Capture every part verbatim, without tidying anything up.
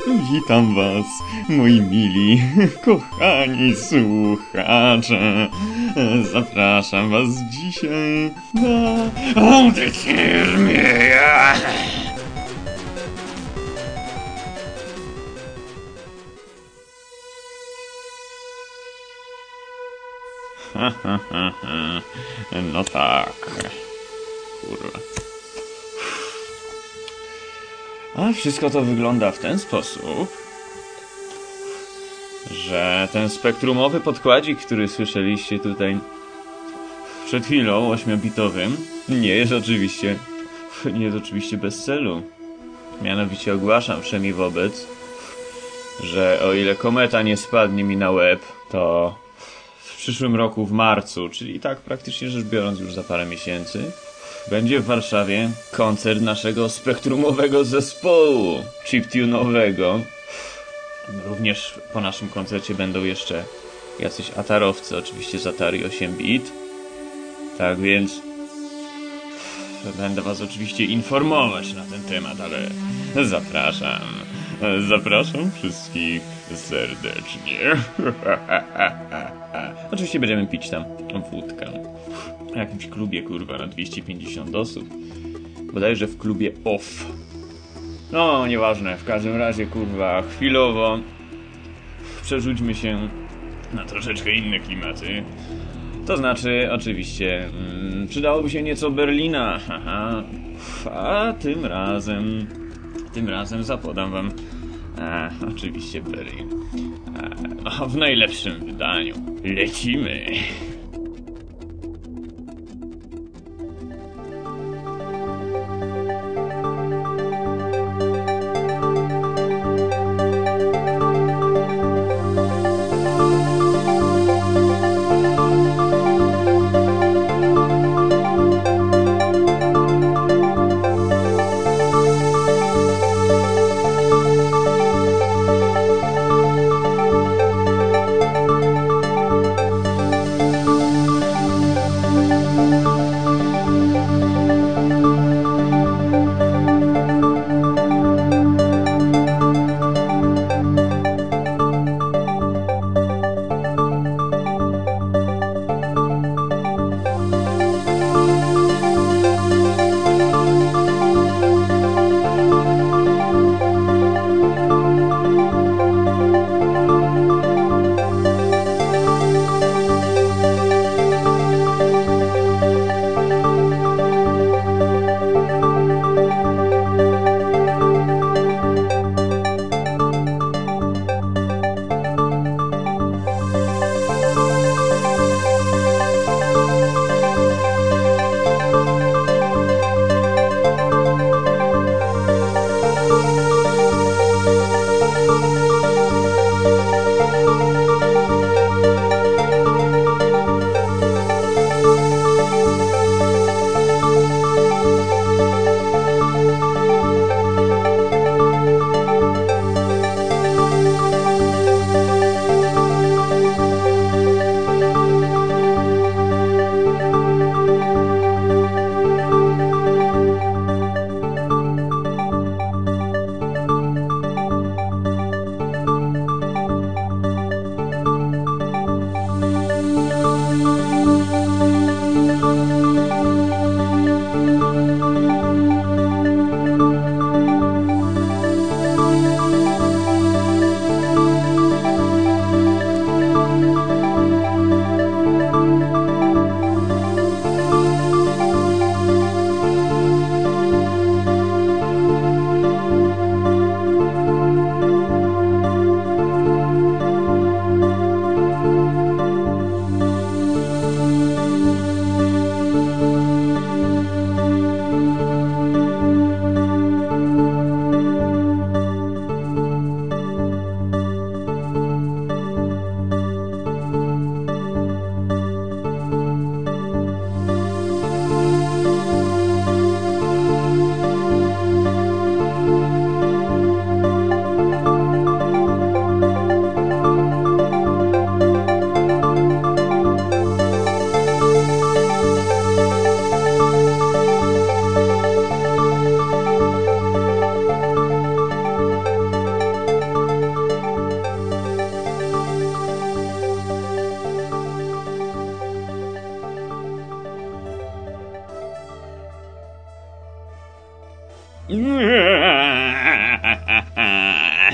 Witam was, moi mili, kochani słuchacze. Zapraszam was dzisiaj na audycję Żmija. Ha, ha, ha, ha. No tak. Kurwa. A wszystko to wygląda w ten sposób, że ten spektrumowy podkładzik, który słyszeliście tutaj przed chwilą, ośmiobitowym, nie jest oczywiście, nie jest oczywiście bez celu. Mianowicie ogłaszam wszemi wobec, że o ile kometa nie spadnie mi na łeb, to w przyszłym roku w marcu, czyli tak praktycznie rzecz biorąc już za parę miesięcy, będzie w Warszawie koncert naszego spektrumowego zespołu chiptunowego. Również po naszym koncercie będą jeszcze jacyś atarowcy, oczywiście z Atari osiem bit. Tak więc będę was oczywiście informować na ten temat, ale zapraszam. Zapraszam wszystkich serdecznie. Oczywiście będziemy pić tam wódkę. W jakimś klubie, kurwa, na dwieście pięćdziesiąt osób. Bodajże w klubie Off. No, nieważne. W każdym razie, kurwa, chwilowo przerzućmy się na troszeczkę inne klimaty. To znaczy, oczywiście, mm, przydałoby się nieco Berlina. Haha. A tym razem, tym razem zapodam wam a, oczywiście Berlin. A, no, w najlepszym wydaniu. Lecimy.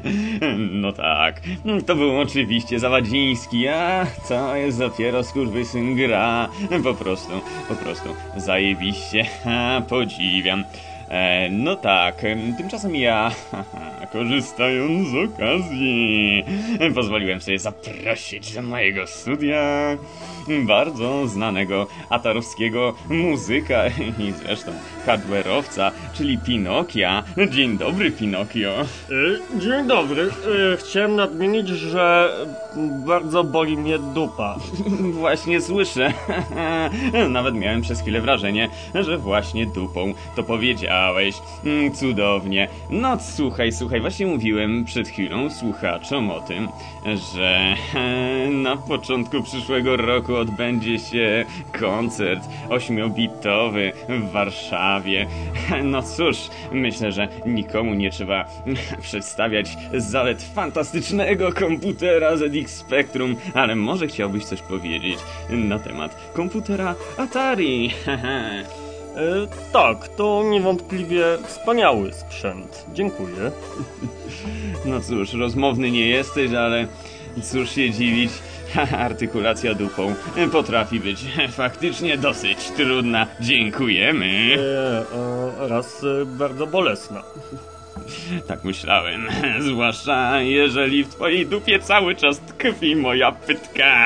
No tak, to był oczywiście Zawadziński, a co jest dopiero skurwysyn gra. Po prostu, po prostu zajebiście, ha, podziwiam. E, no tak, tymczasem ja, korzystając z okazji, pozwoliłem sobie zaprosić do mojego studia bardzo znanego atarowskiego muzyka i zresztą hardware'owca, czyli Pinokia. Dzień dobry, Pinokio. Dzień dobry. Chciałem nadmienić, że bardzo boli mnie dupa. Właśnie słyszę. Nawet miałem przez chwilę wrażenie, że właśnie dupą to powiedziałeś. Cudownie. No słuchaj, słuchaj, właśnie mówiłem przed chwilą słuchaczom o tym, że na początku przyszłego roku odbędzie się koncert ośmiobitowy w Warszawie. No cóż, myślę, że nikomu nie trzeba przedstawiać zalet fantastycznego komputera Z X Spectrum, ale może chciałbyś coś powiedzieć na temat komputera Atari. E, tak, to niewątpliwie wspaniały sprzęt. Dziękuję. No cóż, rozmowny nie jesteś, ale cóż się dziwić, artykulacja dupą potrafi być faktycznie dosyć trudna. Dziękujemy. E, e, raz e, bardzo bolesna. Tak myślałem, zwłaszcza jeżeli w twojej dupie cały czas tkwi moja pytka.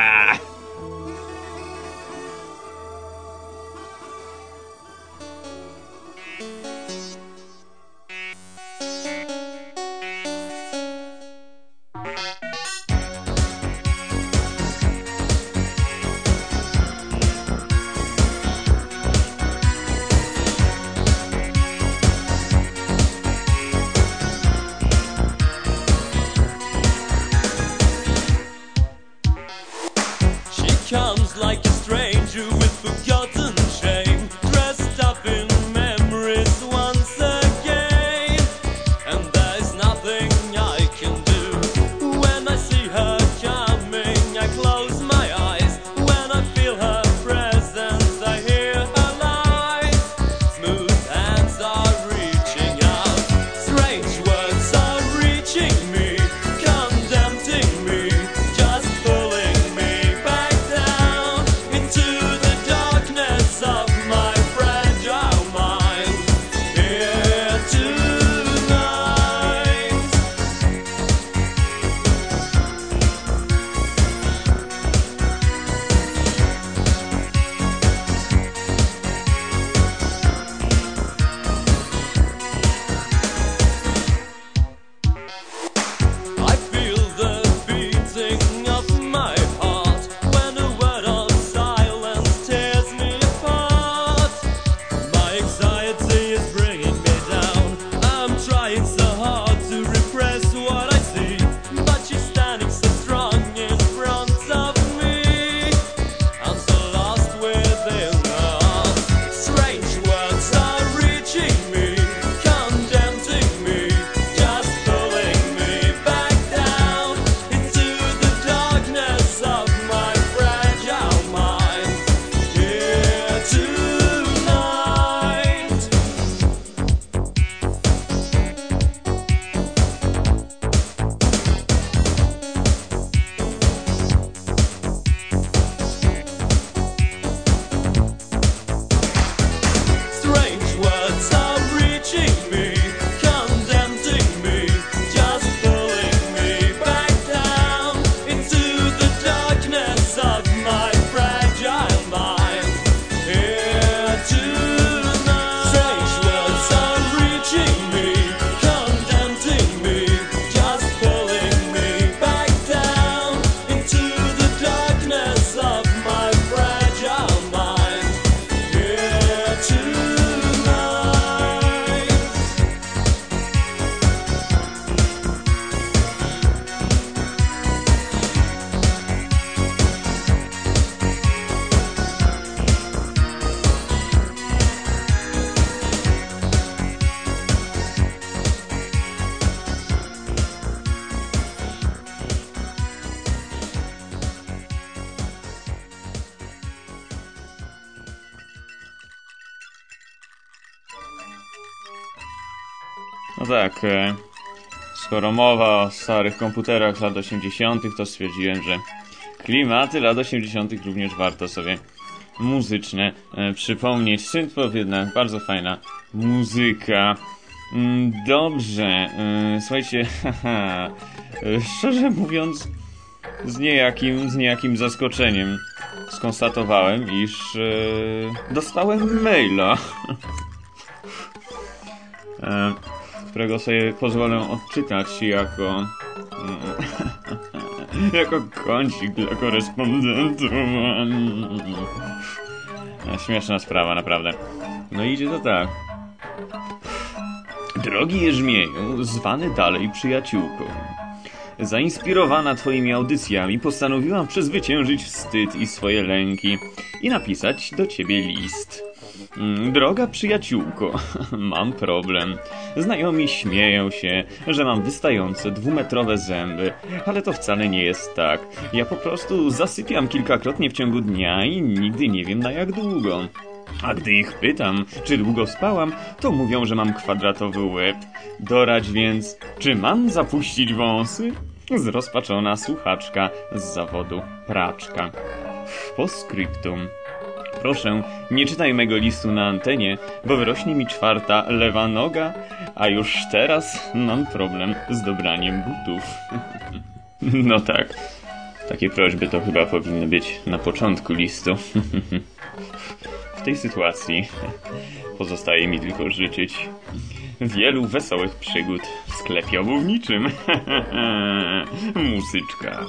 Comes like a stranger with forgotten shame, dressed up in memories once again. And there's nothing I can do when I see her coming. I close my eyes when I feel her presence. I hear her lies. Smooth hands are reaching out. Strange words are reaching me, condemning me, just pulling me back down into the darkness of my fragile mind. Here tonight. I feel the beating of my heart when a word of silence tears me apart. My anxiety is bringing me down. I'm trying so hard to repress what I see, but she's standing so strong in front of me. I'm so lost within her heart. Strange words are reaching me, condemning me, just pulling me back down into the darkness of my fragile mind. Here tonight. Strange words are reaching me, condemning me, just pulling me back down into the darkness of my fragile mind. Here tonight. Strange words are reaching me, condemning me, just pulling me back down into the darkness of my fragile mind. Here tonight. No tak, e, skoro mowa o starych komputerach z lat osiemdziesiątych, to stwierdziłem, że klimaty lat osiemdziesiątych również warto sobie muzyczne e, przypomnieć. Synthpop jednak bardzo fajna muzyka. Mm, dobrze, e, słuchajcie, haha, e, szczerze mówiąc, z niejakim, z niejakim zaskoczeniem skonstatowałem, iż e, dostałem maila, e, którego sobie pozwolę odczytać jako jako kącik dla korespondentów. Śmieszna sprawa, naprawdę. No i idzie to tak. Drogi Jerzmieju, zwany dalej przyjaciółką, zainspirowana twoimi audycjami, postanowiłam przezwyciężyć wstyd i swoje lęki i napisać do ciebie list. Droga przyjaciółko, mam problem. Znajomi śmieją się, że mam wystające dwumetrowe zęby, ale to wcale nie jest tak. Ja po prostu zasypiam kilkakrotnie w ciągu dnia i nigdy nie wiem na jak długo. A gdy ich pytam, czy długo spałam, to mówią, że mam kwadratowy łeb. Doradź więc, czy mam zapuścić wąsy? Zrozpaczona słuchaczka z zawodu praczka. Postscriptum. Proszę, nie czytaj mego listu na antenie, bo wyrośnie mi czwarta lewa noga, a już teraz mam problem z dobraniem butów. No tak, takie prośby to chyba powinny być na początku listu. W tej sytuacji pozostaje mi tylko życzyć wielu wesołych przygód w sklepie obuwniczym. Muzyczka.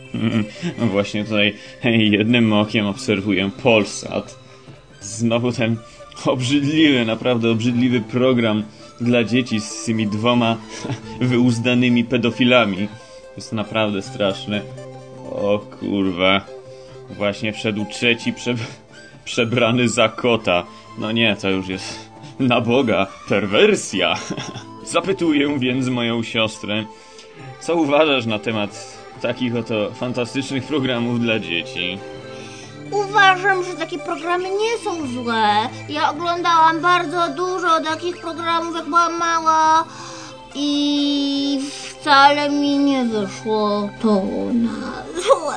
Właśnie tutaj jednym okiem obserwuję Polsat. Znowu ten obrzydliwy, naprawdę obrzydliwy program dla dzieci z tymi dwoma wyuzdanymi pedofilami. Jest naprawdę straszne. O kurwa. Właśnie wszedł trzeci prze... przebrany za kota. No nie, to już jest na Boga perwersja. Zapytuję więc moją siostrę, co uważasz na temat takich oto fantastycznych programów dla dzieci? Uważam, że takie programy nie są złe. Ja oglądałam bardzo dużo takich programów, jak byłam mała i wcale mi nie wyszło to na złe.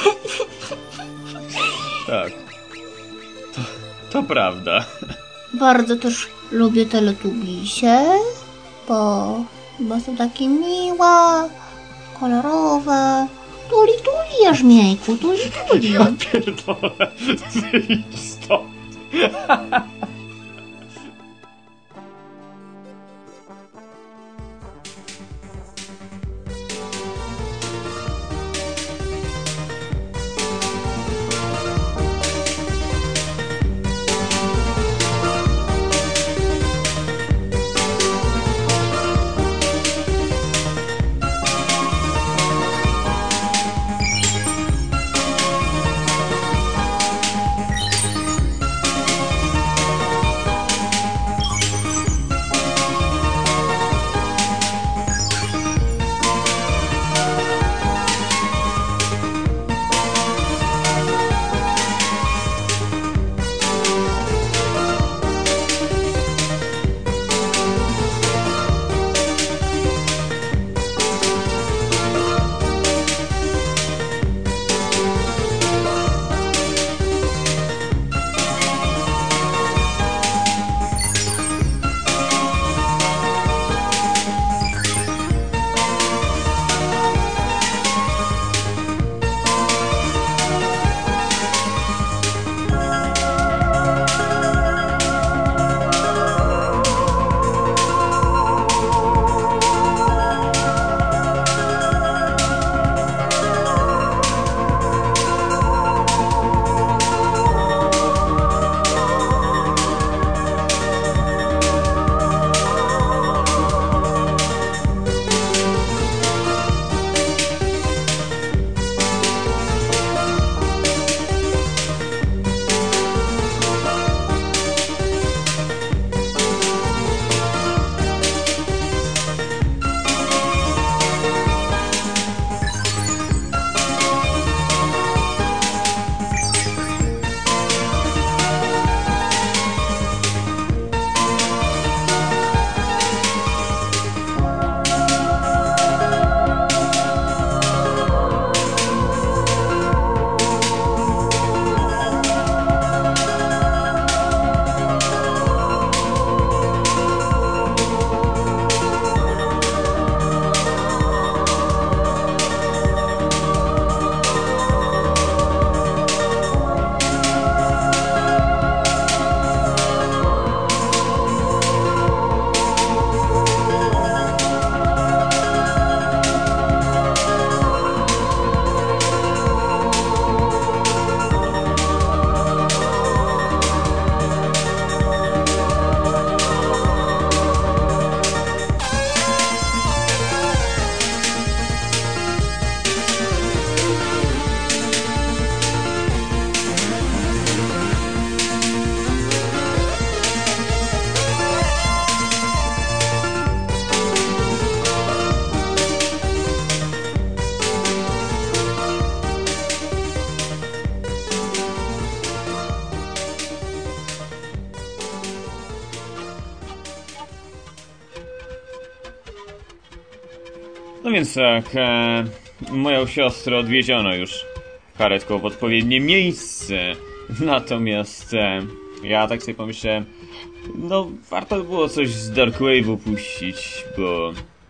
Tak, to, to prawda. Bardzo też lubię Teletubisie, bo, bo są takie miłe, kolorowe. Tuli, tuli, Jarzmieńku, tuli, tuli. Ja pierdolę, wyjdź stąd. No więc tak, e, moją siostrę odwieziono już karetką w odpowiednie miejsce. Natomiast e, ja tak sobie pomyślałem, no warto by było coś z Dark Wave'u puścić, bo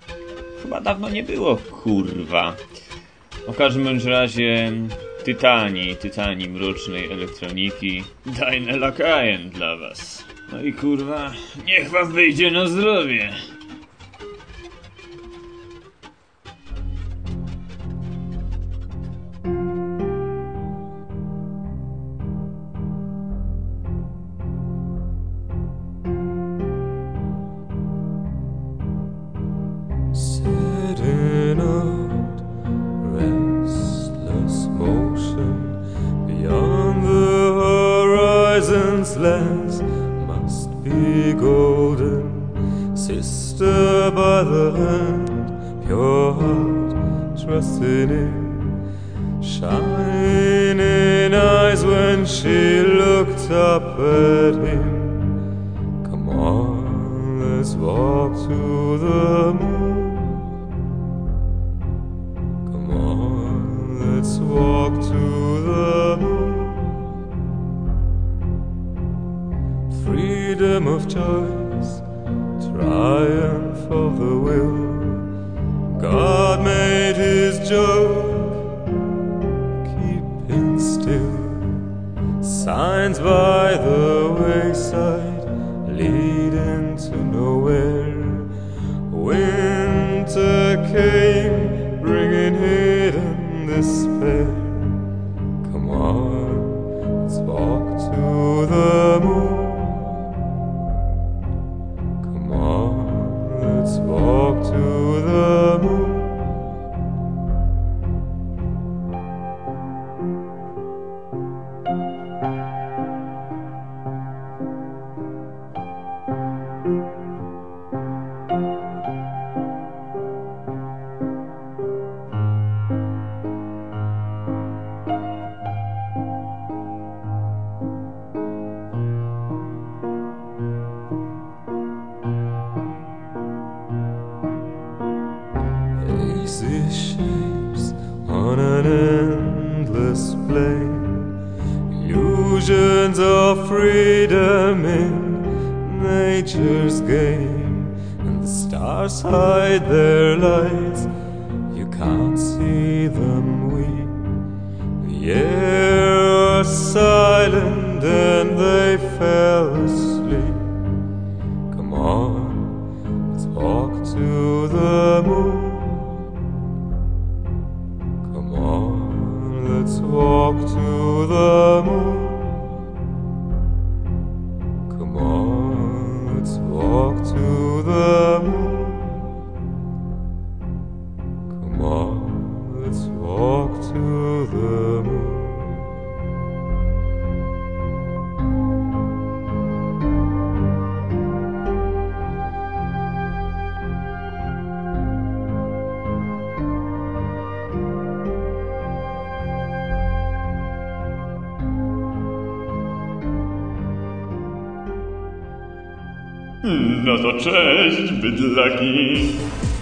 chyba dawno nie było, kurwa. No w każdym bądź razie Tytani, Tytani mrocznej elektroniki, Dajne Lakajen dla was. No i kurwa, niech wam wyjdzie na zdrowie. be golden. Sister by the hand, pure heart, trusting in shining eyes when she looked up at him. Come on, let's walk to the moon. Come on, let's walk to the moon. Freedom of choice, triumph of the will. God made his joke, keeping still. Signs by the wayside, leading to nowhere. Winter came, bringing hidden despair. Come on, let's walk to the moon. Come on, let's walk to the moon. Hazy shapes on an endless plain, illusions of freedom in nature's game, and the stars hide their lights, you can't see them weep. The air was silent and they fell asleep. Come on, let's walk to the moon. Come on, let's walk to the moon. Come on, let's walk to the moon. Come on, let's walk to the moon. No to cześć, bydlaki.